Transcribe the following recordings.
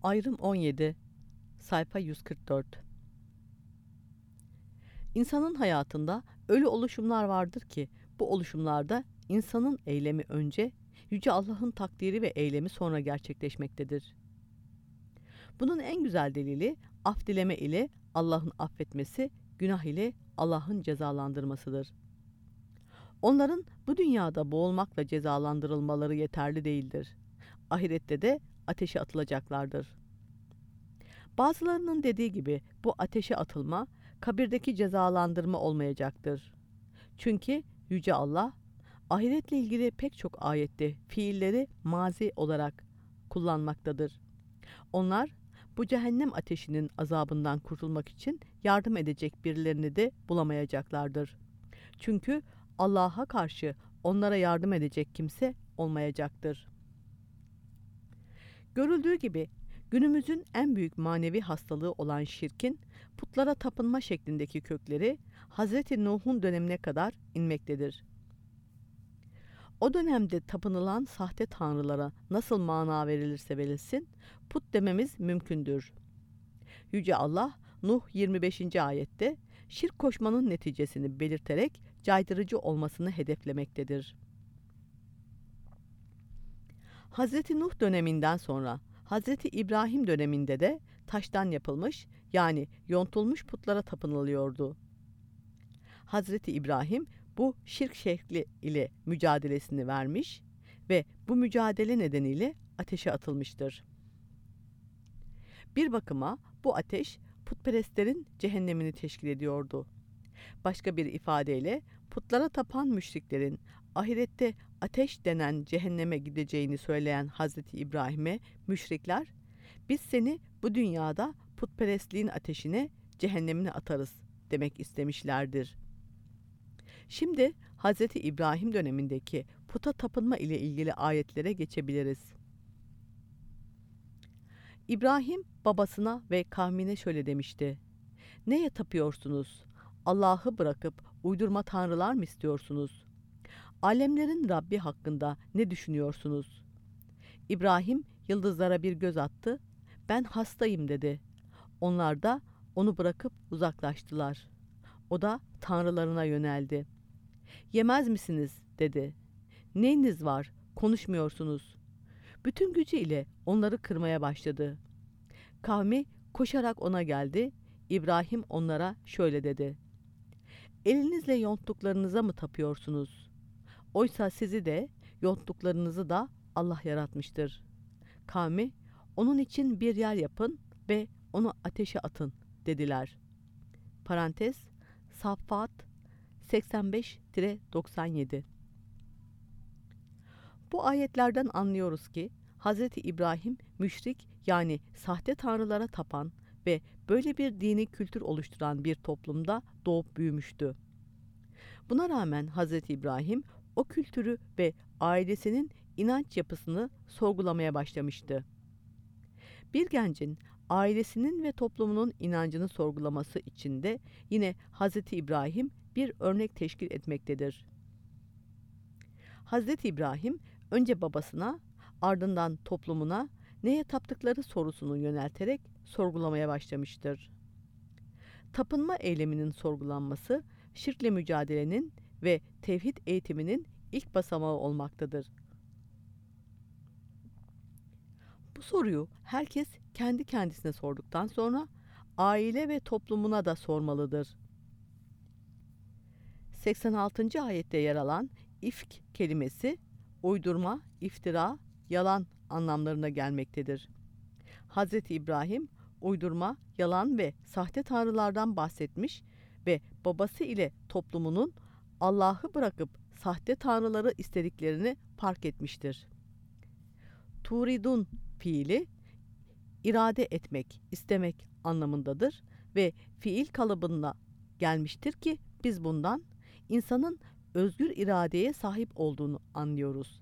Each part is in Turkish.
Ayrım 17, sayfa 144. İnsanın hayatında öyle oluşumlar vardır ki bu oluşumlarda insanın eylemi önce, Yüce Allah'ın takdiri ve eylemi sonra gerçekleşmektedir. Bunun en güzel delili af dileme ile Allah'ın affetmesi, günah ile Allah'ın cezalandırmasıdır. Onların bu dünyada boğulmakla cezalandırılmaları yeterli değildir. Ahirette de ateşe atılacaklardır. Bazılarının dediği gibi bu ateşe atılma, kabirdeki cezalandırma olmayacaktır. Çünkü Yüce Allah, ahiretle ilgili pek çok ayette fiilleri mazi olarak kullanmaktadır. Onlar, bu cehennem ateşinin azabından kurtulmak için yardım edecek birilerini de bulamayacaklardır. Çünkü Allah'a karşı onlara yardım edecek kimse olmayacaktır. Görüldüğü gibi günümüzün en büyük manevi hastalığı olan şirkin putlara tapınma şeklindeki kökleri Hz. Nuh'un dönemine kadar inmektedir. O dönemde tapınılan sahte tanrılara nasıl mana verilirse verilsin, put dememiz mümkündür. Yüce Allah, Nuh 25. ayette şirk koşmanın neticesini belirterek caydırıcı olmasını hedeflemektedir. Hz. Nuh döneminden sonra Hz. İbrahim döneminde de taştan yapılmış, yani yontulmuş putlara tapınılıyordu. Hz. İbrahim bu şirk şekli ile mücadelesini vermiş ve bu mücadele nedeniyle ateşe atılmıştır. Bir bakıma bu ateş putperestlerin cehennemini teşkil ediyordu. Başka bir ifadeyle putlara tapan müşriklerin ahirette ateş denen cehenneme gideceğini söyleyen Hazreti İbrahim'e müşrikler, biz seni bu dünyada putperestliğin ateşine, cehennemine atarız demek istemişlerdir. Şimdi Hazreti İbrahim dönemindeki puta tapınma ile ilgili ayetlere geçebiliriz. İbrahim babasına ve kavmine şöyle demişti: "Neye tapıyorsunuz? Allah'ı bırakıp uydurma tanrılar mı istiyorsunuz? Alemlerin Rabbi hakkında ne düşünüyorsunuz?" İbrahim yıldızlara bir göz attı. "Ben hastayım," dedi. Onlar da onu bırakıp uzaklaştılar. O da tanrılarına yöneldi. "Yemez misiniz?" dedi. "Neyiniz var? Konuşmuyorsunuz." Bütün gücüyle onları kırmaya başladı. Kavmi koşarak ona geldi. İbrahim onlara şöyle dedi: "Elinizle yonttuklarınıza mı tapıyorsunuz? Oysa sizi de yonttuklarınızı da Allah yaratmıştır." Kavmi, "Onun için bir yer yapın ve onu ateşe atın," dediler. Parantez Saffat 85-97. Bu ayetlerden anlıyoruz ki Hz. İbrahim müşrik, yani sahte tanrılara tapan ve böyle bir dini kültür oluşturan bir toplumda doğup büyümüştü. Buna rağmen Hz. İbrahim o kültürü ve ailesinin inanç yapısını sorgulamaya başlamıştı. Bir gencin ailesinin ve toplumunun inancını sorgulaması için de yine Hz. İbrahim bir örnek teşkil etmektedir. Hz. İbrahim önce babasına, ardından toplumuna neye taptıkları sorusunu yönelterek sorgulamaya başlamıştır. Tapınma eyleminin sorgulanması, şirkle mücadelenin ve tevhid eğitiminin ilk basamağı olmaktadır. Bu soruyu herkes kendi kendisine sorduktan sonra aile ve toplumuna da sormalıdır. 86. ayette yer alan ifk kelimesi uydurma, iftira, yalan anlamlarına gelmektedir. Hz. İbrahim uydurma, yalan ve sahte tanrılardan bahsetmiş ve babası ile toplumunun Allah'ı bırakıp sahte tanrıları istediklerini fark etmiştir. Turidun fiili irade etmek, istemek anlamındadır ve fiil kalıbına gelmiştir ki biz bundan insanın özgür iradeye sahip olduğunu anlıyoruz.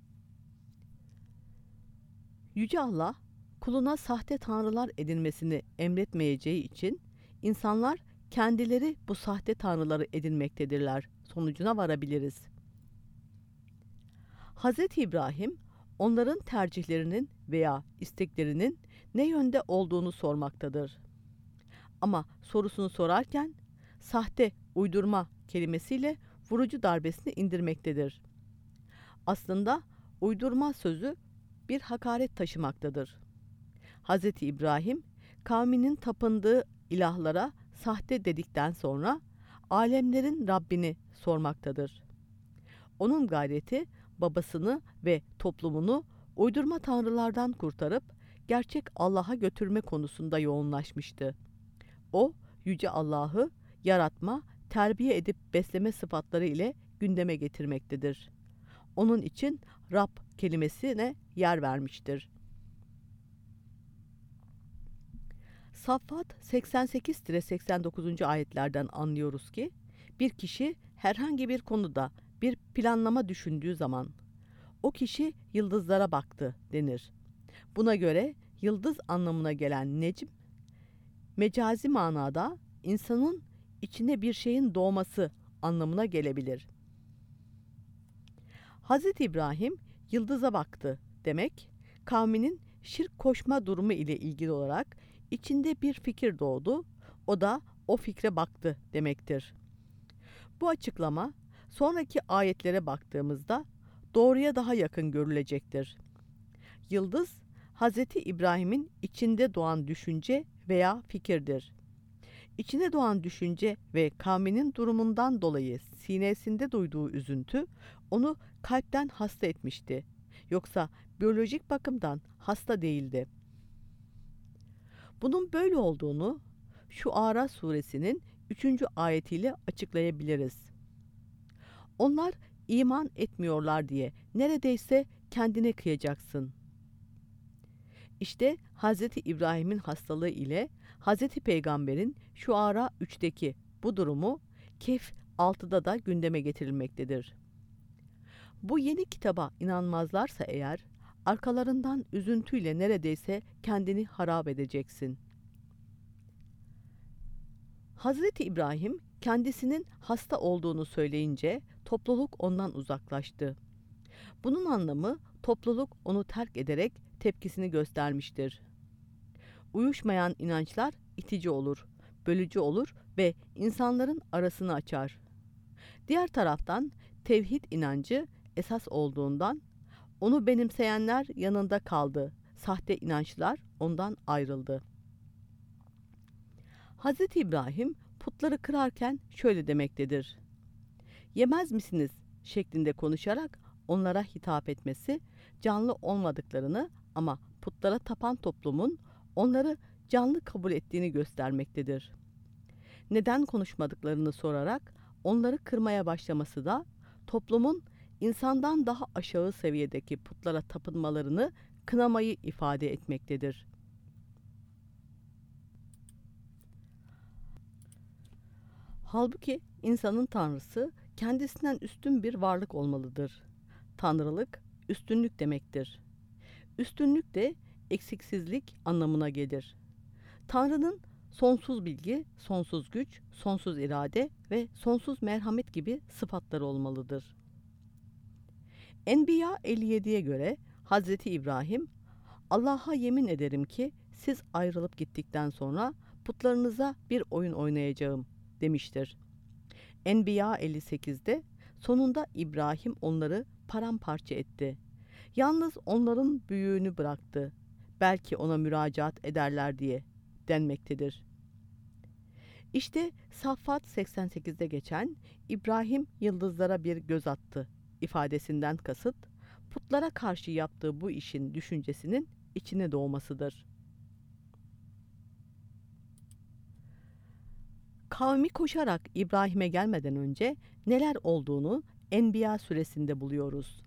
Yüce Allah, kuluna sahte tanrılar edinmesini emretmeyeceği için insanlar kendileri bu sahte tanrıları edinmektedirler sonucuna varabiliriz. Hz. İbrahim onların tercihlerinin veya isteklerinin ne yönde olduğunu sormaktadır. Ama sorusunu sorarken sahte, uydurma kelimesiyle vurucu darbesini indirmektedir. Aslında uydurma sözü bir hakaret taşımaktadır. Hz. İbrahim, kavminin tapındığı ilahlara sahte dedikten sonra alemlerin Rabbini sormaktadır. Onun gayreti babasını ve toplumunu uydurma tanrılardan kurtarıp gerçek Allah'a götürme konusunda yoğunlaşmıştı. O, Yüce Allah'ı yaratma, terbiye edip besleme sıfatları ile gündeme getirmektedir. Onun için Rab kelimesine yer vermiştir. Saffat 88-89. ayetlerden anlıyoruz ki, bir kişi herhangi bir konuda bir planlama düşündüğü zaman, o kişi yıldızlara baktı denir. Buna göre yıldız anlamına gelen necm, mecazi manada insanın içine bir şeyin doğması anlamına gelebilir. Hz. İbrahim yıldıza baktı demek, kavminin şirk koşma durumu ile ilgili olarak içinde bir fikir doğdu, o da o fikre baktı demektir. Bu açıklama sonraki ayetlere baktığımızda doğruya daha yakın görülecektir. Yıldız, Hz. İbrahim'in içinde doğan düşünce veya fikirdir. İçine doğan düşünce ve kavminin durumundan dolayı sinesinde duyduğu üzüntü onu kalpten hasta etmişti. Yoksa biyolojik bakımdan hasta değildi. Bunun böyle olduğunu Şuara suresinin 3. ayetiyle açıklayabiliriz. Onlar iman etmiyorlar diye neredeyse kendine kıyacaksın. İşte Hz. İbrahim'in hastalığı ile Hz. Peygamber'in Şuara 3'teki bu durumu Kehf 6'da da gündeme getirilmektedir. Bu yeni kitaba inanmazlarsa eğer, arkalarından üzüntüyle neredeyse kendini harap edeceksin. Hazreti İbrahim kendisinin hasta olduğunu söyleyince topluluk ondan uzaklaştı. Bunun anlamı topluluk onu terk ederek tepkisini göstermiştir. Uyuşmayan inançlar itici olur, bölücü olur ve insanların arasını açar. Diğer taraftan tevhid inancı esas olduğundan onu benimseyenler yanında kaldı, sahte inançlar ondan ayrıldı. Hz. İbrahim putları kırarken şöyle demektedir: "Yemez misiniz?" şeklinde konuşarak onlara hitap etmesi, canlı olmadıklarını ama putlara tapan toplumun onları canlı kabul ettiğini göstermektedir. Neden konuşmadıklarını sorarak onları kırmaya başlaması da toplumun insandan daha aşağı seviyedeki putlara tapınmalarını kınamayı ifade etmektedir. Halbuki insanın tanrısı kendisinden üstün bir varlık olmalıdır. Tanrılık üstünlük demektir. Üstünlük de eksiksizlik anlamına gelir. Tanrı'nın sonsuz bilgi, sonsuz güç, sonsuz irade ve sonsuz merhamet gibi sıfatları olmalıdır. Enbiya 57'ye göre Hazreti İbrahim, "Allah'a yemin ederim ki siz ayrılıp gittikten sonra putlarınıza bir oyun oynayacağım," demiştir. Enbiya 58'de sonunda İbrahim onları paramparça etti. Yalnız onların büyüğünü bıraktı. Belki ona müracaat ederler diye denmektedir. İşte Saffat 88'de geçen "İbrahim yıldızlara bir göz attı" ifadesinden kasıt, putlara karşı yaptığı bu işin düşüncesinin içine doğmasıdır. Kavmi koşarak İbrahim'e gelmeden önce neler olduğunu Enbiya suresinde buluyoruz.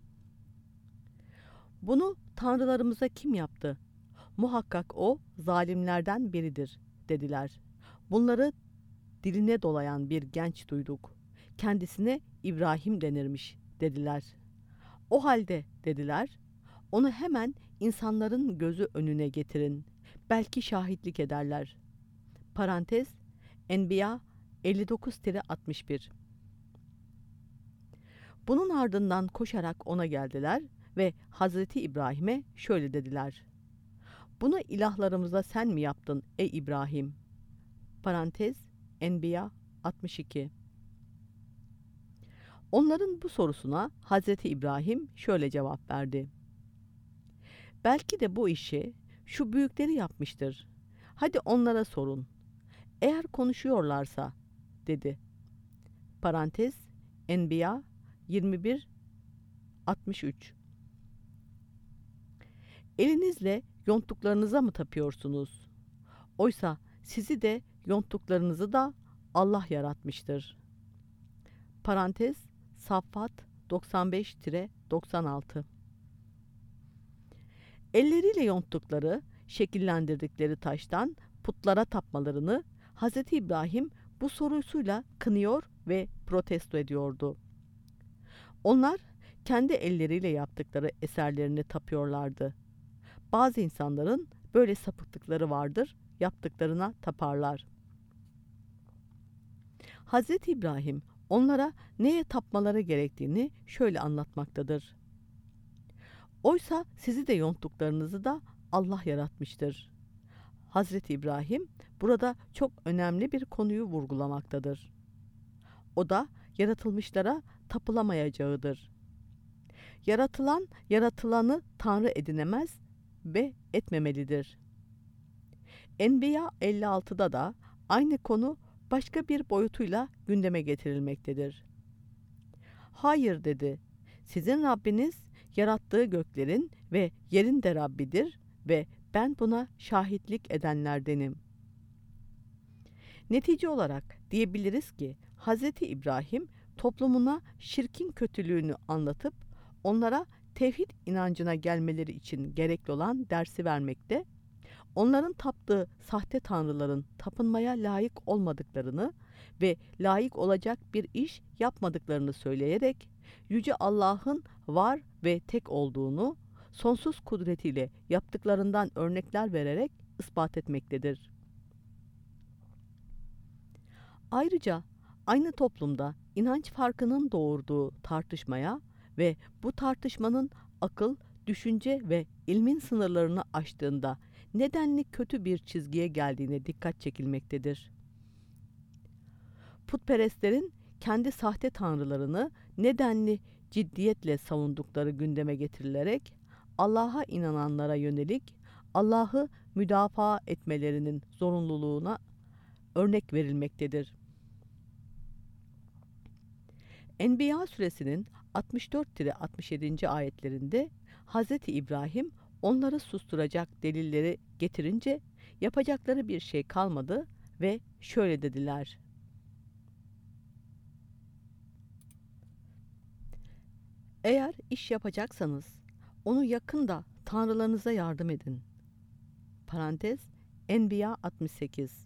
"Bunu tanrılarımıza kim yaptı? Muhakkak o zalimlerden biridir," dediler. Bunları diline dolayan bir genç duyduk. Kendisine İbrahim denirmiş dediler. O halde dediler, onu hemen insanların gözü önüne getirin. Belki şahitlik ederler. Parantez Enbiya 59-61. Bunun ardından koşarak ona geldiler ve Hazreti İbrahim'e şöyle dediler: "Bunu ilahlarımıza sen mi yaptın ey İbrahim?" Parantez Enbiya 62. Onların bu sorusuna Hazreti İbrahim şöyle cevap verdi: "Belki de bu işi şu büyükleri yapmıştır. Hadi onlara sorun. Eğer konuşuyorlarsa," dedi. Parantez Enbiya 21-63. "Elinizle yonttuklarınıza mı tapıyorsunuz? Oysa sizi de yonttuklarınızı da Allah yaratmıştır." Parantez Saffat 95-96. Elleriyle yonttukları, şekillendirdikleri taştan putlara tapmalarını Hz. İbrahim bu sorusuyla kınıyor ve protesto ediyordu. Onlar kendi elleriyle yaptıkları eserlerini tapıyorlardı. Bazı insanların böyle sapıklıkları vardır, yaptıklarına taparlar. Hz. İbrahim onlara neye tapmaları gerektiğini şöyle anlatmaktadır: "Oysa sizi de yonttuklarınızı da Allah yaratmıştır." Hazreti İbrahim burada çok önemli bir konuyu vurgulamaktadır. O da yaratılmışlara tapılamayacağıdır. Yaratılan, yaratılanı Tanrı edinemez ve etmemelidir. Enbiya 56'da da aynı konu başka bir boyutuyla gündeme getirilmektedir. "Hayır," dedi, "sizin Rabbiniz yarattığı göklerin ve yerin de Rabbidir ve ben buna şahitlik edenlerdenim." Netice olarak diyebiliriz ki Hz. İbrahim toplumuna şirkin kötülüğünü anlatıp onlara tevhid inancına gelmeleri için gerekli olan dersi vermekte, onların taptığı sahte tanrıların tapınmaya layık olmadıklarını ve layık olacak bir iş yapmadıklarını söyleyerek Yüce Allah'ın var ve tek olduğunu sonsuz kudretiyle yaptıklarından örnekler vererek ispat etmektedir. Ayrıca aynı toplumda inanç farkının doğurduğu tartışmaya ve bu tartışmanın akıl, düşünce ve ilmin sınırlarını aştığında nedenli kötü bir çizgiye geldiğine dikkat çekilmektedir. Putperestlerin kendi sahte tanrılarını nedenli ciddiyetle savundukları gündeme getirilerek Allah'a inananlara yönelik Allah'ı müdafaa etmelerinin zorunluluğuna örnek verilmektedir. Enbiya suresinin 64-67. ayetlerinde Hz. İbrahim onları susturacak delilleri getirince yapacakları bir şey kalmadı ve şöyle dediler: "Eğer iş yapacaksanız onu yakın da tanrılarınıza yardım edin." Parantez Enbiya 68.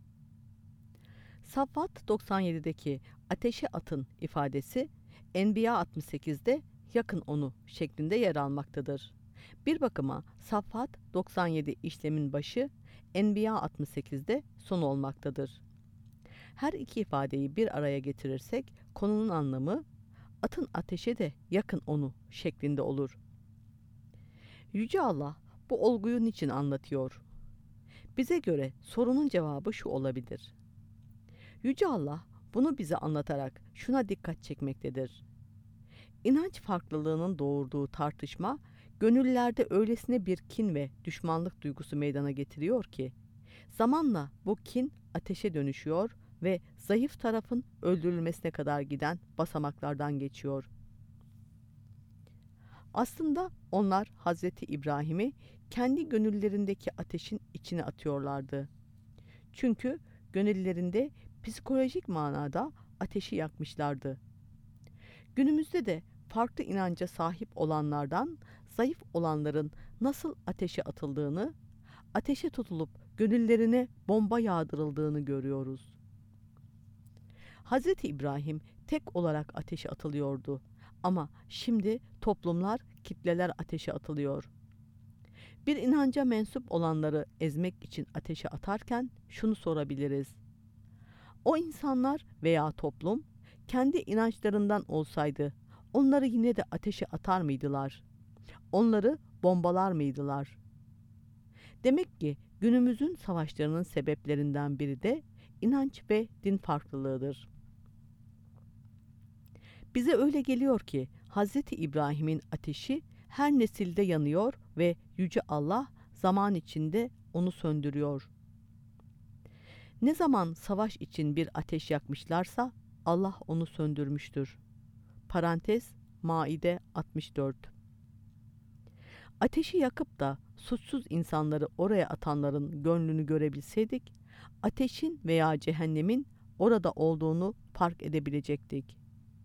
Saffat 97'deki ateşe atın ifadesi Enbiya 68'de yakın onu şeklinde yer almaktadır. Bir bakıma Saffat 97 işlemin başı, Enbiya 68'de son olmaktadır. Her iki ifadeyi bir araya getirirsek konunun anlamı atın ateşe de yakın onu şeklinde olur. Yüce Allah bu olguyu niçin anlatıyor? Bize göre sorunun cevabı şu olabilir: Yüce Allah bunu bize anlatarak şuna dikkat çekmektedir: İnanç farklılığının doğurduğu tartışma, gönüllerde öylesine bir kin ve düşmanlık duygusu meydana getiriyor ki, zamanla bu kin ateşe dönüşüyor ve zayıf tarafın öldürülmesine kadar giden basamaklardan geçiyor. Aslında onlar Hazreti İbrahim'i kendi gönüllerindeki ateşin içine atıyorlardı. Çünkü gönüllerinde psikolojik manada ateşi yakmışlardı. Günümüzde de farklı inanca sahip olanlardan zayıf olanların nasıl ateşe atıldığını, ateşe tutulup gönüllerine bomba yağdırıldığını görüyoruz. Hz. İbrahim tek olarak ateşe atılıyordu ama şimdi toplumlar, kitleler ateşe atılıyor. Bir inanca mensup olanları ezmek için ateşe atarken şunu sorabiliriz: o insanlar veya toplum kendi inançlarından olsaydı onları yine de ateşe atar mıydılar? onları bombalar mıydılar? Demek ki günümüzün savaşlarının sebeplerinden biri de inanç ve din farklılığıdır. Bize öyle geliyor ki Hz. İbrahim'in ateşi her nesilde yanıyor ve Yüce Allah zaman içinde onu söndürüyor. Ne zaman savaş için bir ateş yakmışlarsa Allah onu söndürmüştür. Parantez Maide 64. Ateşi yakıp da suçsuz insanları oraya atanların gönlünü görebilseydik, ateşin veya cehennemin orada olduğunu fark edebilecektik.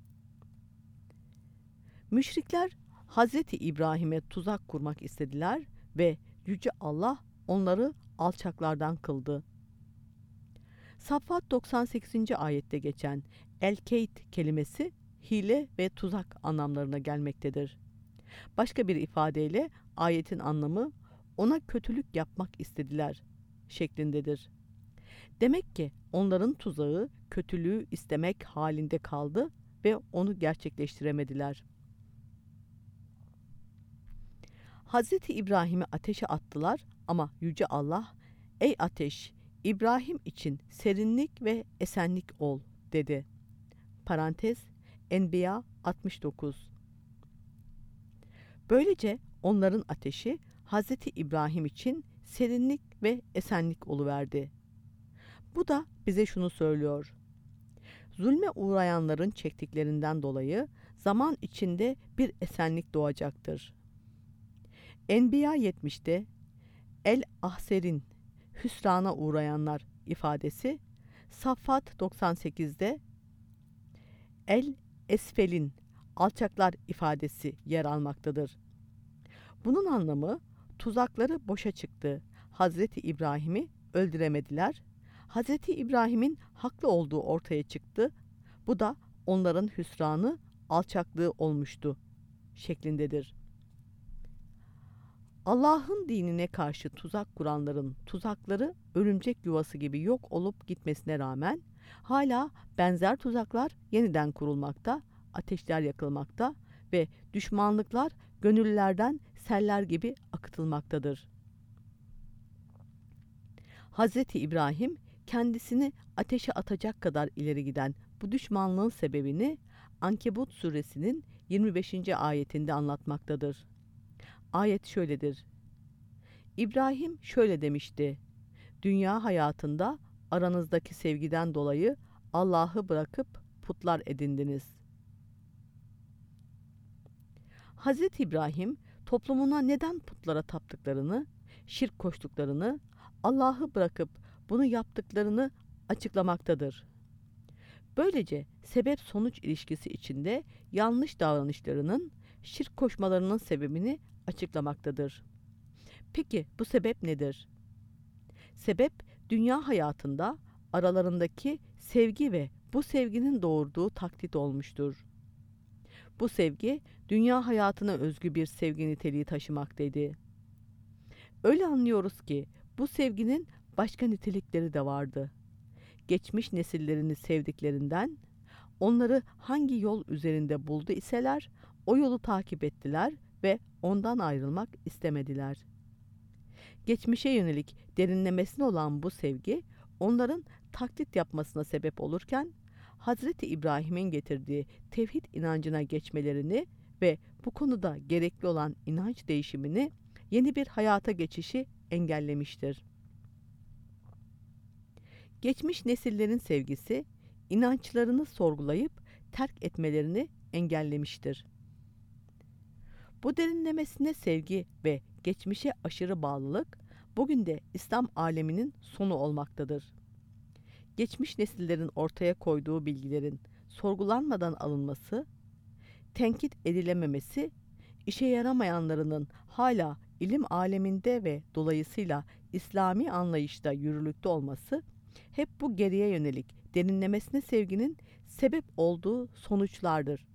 Müşrikler Hazreti İbrahim'e tuzak kurmak istediler ve Yüce Allah onları alçaklardan kıldı. Saffat 98. ayette geçen el-keyt kelimesi hile ve tuzak anlamlarına gelmektedir. Başka bir ifadeyle ayetin anlamı ona kötülük yapmak istediler şeklindedir. Demek ki onların tuzağı kötülüğü istemek halinde kaldı ve onu gerçekleştiremediler. Hazreti İbrahim'i ateşe attılar ama Yüce Allah, "Ey ateş, İbrahim için serinlik ve esenlik ol," dedi. Parantez Enbiya 69. Böylece onların ateşi Hazreti İbrahim için serinlik ve esenlik oluverdi. Bu da bize şunu söylüyor: zulme uğrayanların çektiklerinden dolayı zaman içinde bir esenlik doğacaktır. Enbiya 70'te el-ahserin, hüsrana uğrayanlar ifadesi, Saffat 98'de el-esfelin, alçaklar ifadesi yer almaktadır. Bunun anlamı tuzakları boşa çıktı. Hazreti İbrahim'i öldüremediler. Hazreti İbrahim'in haklı olduğu ortaya çıktı. Bu da onların hüsranı, alçaklığı olmuştu şeklindedir. Allah'ın dinine karşı tuzak kuranların tuzakları örümcek yuvası gibi yok olup gitmesine rağmen hala benzer tuzaklar yeniden kurulmakta, ateşler yakılmakta ve düşmanlıklar gönüllerden seller gibi akıtılmaktadır. Hazreti İbrahim kendisini ateşe atacak kadar ileri giden bu düşmanlığın sebebini Ankebut suresinin 25. ayetinde anlatmaktadır. Ayet şöyledir: İbrahim şöyle demişti: dünya hayatında aranızdaki sevgiden dolayı Allah'ı bırakıp putlar edindiniz. Hazreti İbrahim toplumuna neden putlara taptıklarını, şirk koştuklarını, Allah'ı bırakıp bunu yaptıklarını açıklamaktadır. Böylece sebep-sonuç ilişkisi içinde yanlış davranışlarının, şirk koşmalarının sebebini açıklamaktadır. Peki bu sebep nedir? Sebep, dünya hayatında aralarındaki sevgi ve bu sevginin doğurduğu taklit olmuştur. Bu sevgi, dünya hayatına özgü bir sevgi niteliği taşımaktaydı. Öyle anlıyoruz ki bu sevginin başka nitelikleri de vardı. Geçmiş nesillerini sevdiklerinden, onları hangi yol üzerinde buldu iseler, o yolu takip ettiler ve ondan ayrılmak istemediler. Geçmişe yönelik derinlemesine olan bu sevgi, onların taklit yapmasına sebep olurken, Hazreti İbrahim'in getirdiği tevhid inancına geçmelerini ve bu konuda gerekli olan inanç değişimini, yeni bir hayata geçişi engellemiştir. Geçmiş nesillerin sevgisi, inançlarını sorgulayıp terk etmelerini engellemiştir. Bu derinlemesine sevgi ve geçmişe aşırı bağlılık, bugün de İslam aleminin sonu olmaktadır. Geçmiş nesillerin ortaya koyduğu bilgilerin sorgulanmadan alınması, tenkit edilememesi, işe yaramayanlarının hala ilim aleminde ve dolayısıyla İslami anlayışta yürürlükte olması, hep bu geriye yönelik derinlemesine sevginin sebep olduğu sonuçlardır.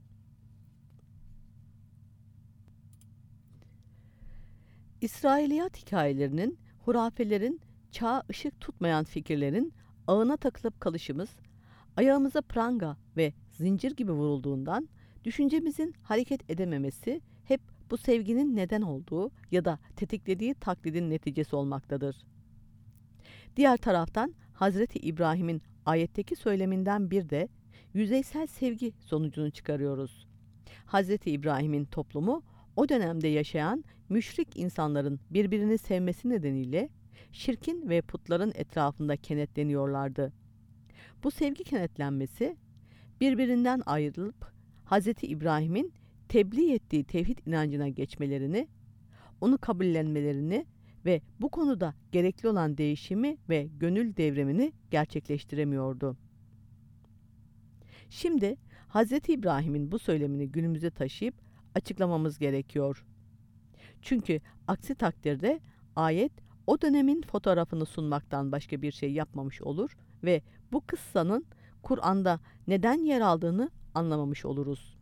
İsrailiyat hikayelerinin, hurafelerin, çağa ışık tutmayan fikirlerin ağına takılıp kalışımız, ayağımıza pranga ve zincir gibi vurulduğundan düşüncemizin hareket edememesi hep bu sevginin neden olduğu ya da tetiklediği taklidin neticesi olmaktadır. Diğer taraftan Hazreti İbrahim'in ayetteki söyleminden bir de yüzeysel sevgi sonucunu çıkarıyoruz. Hazreti İbrahim'in toplumu o dönemde yaşayan müşrik insanların birbirini sevmesi nedeniyle şirkin ve putların etrafında kenetleniyorlardı. Bu sevgi kenetlenmesi birbirinden ayrılıp Hazreti İbrahim'in tebliğ ettiği tevhid inancına geçmelerini, onu kabullenmelerini ve bu konuda gerekli olan değişimi ve gönül devrimini gerçekleştiremiyordu. Şimdi Hz. İbrahim'in bu söylemini günümüze taşıyıp açıklamamız gerekiyor. Çünkü aksi takdirde ayet o dönemin fotoğrafını sunmaktan başka bir şey yapmamış olur ve bu kıssanın Kur'an'da neden yer aldığını anlamamış oluruz.